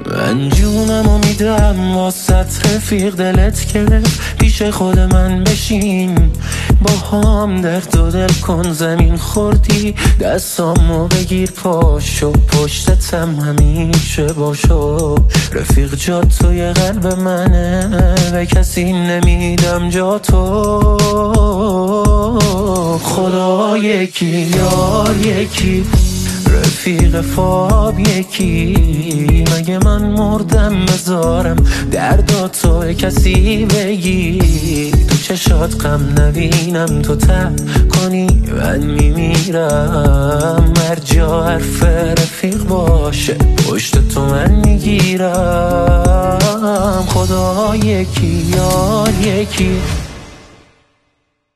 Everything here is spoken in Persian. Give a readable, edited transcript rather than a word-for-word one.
من جونمو میدم واسط رفیق، دلت گرفت پیش خود من بشین، با هم درد و دل کن. زمین خوردی دستامو بگیر پاشو، پشتتم همیشه باشو. رفیق جا توی قلب منه، به کسی نمیدم جا تو. خدا یکی، یار یکی، رفیق فاب یکی. مگه من مردم بذارم دردا تو کسی بگی؟ تو چشات غم نبینم، تو تب کنی من میمیرم. هر جا حرف رفیق باشه پشت تو من میگیرم. خدا یکی، یار یکی.